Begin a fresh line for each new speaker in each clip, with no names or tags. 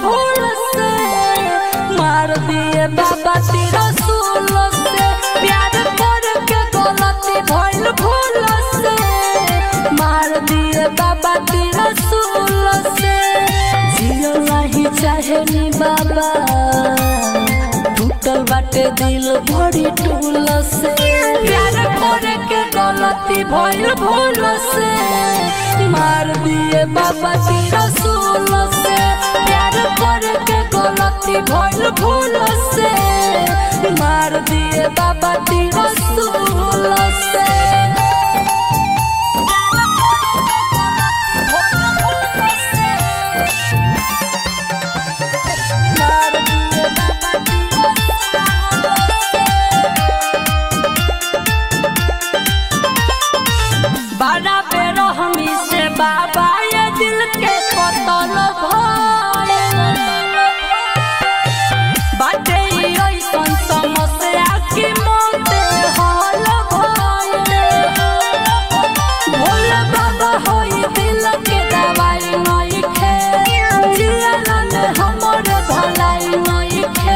भूल से मार दिए बाबा तेरा सूल से प्यार करके गलती भइल भूल से मार दिए बाबा तेरा सूल से जियो नहीं चाहे नी बाबा टूटल बाटे दिल भरी टूल से प्यार करके गलती भइल भूल से मार दिए बाबा तेरा सूल से प्यार करके गलती भइल भूल से मार दिए बाबा तेरा सूल से बड़ा बेरो हमी से बाबा ये दिल के कतल बाटे ऐसन समस्या की मौत हल भोले बाबा होई दिल के दवाई नहीं खे जियन हमर भलाई नहीं खे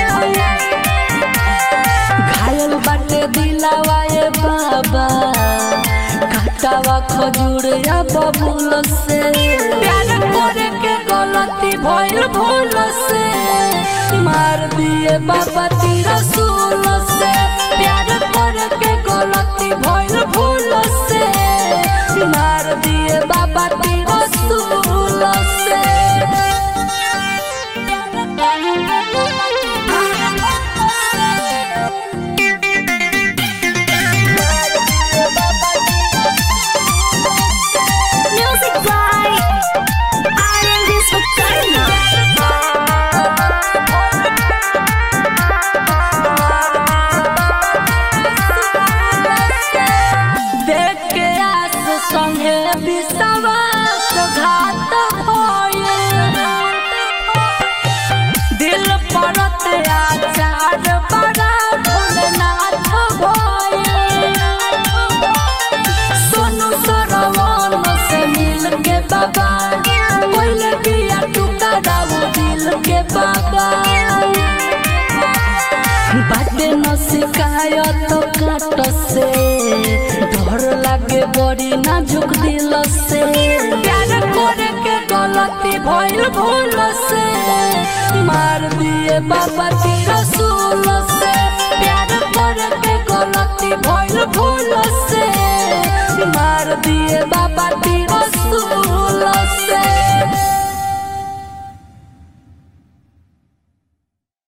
घायल बाटे दिलवा ये बाबा काटावा खजूर या बबूल से प्यार करके गलती भइल भूल से मार दिए बाबा तेरा सूल से प्यार करके गलती भइल भूल से मार दिए बाबा तेरा सूल से संगे विश्वास घात दिल परत आचार बड़ा भोलेनाथ सोनू सरवन से मिल के बाबा कोई बिया टुकड़ा दिल के बाबा बाटे न शिकायत काट से डर लागे बड़ी नाजुक दिल से प्यार करके गलती भइल भूल से मार दिए बाबा तेरा सूल से प्यार करके गलती भइल भूल से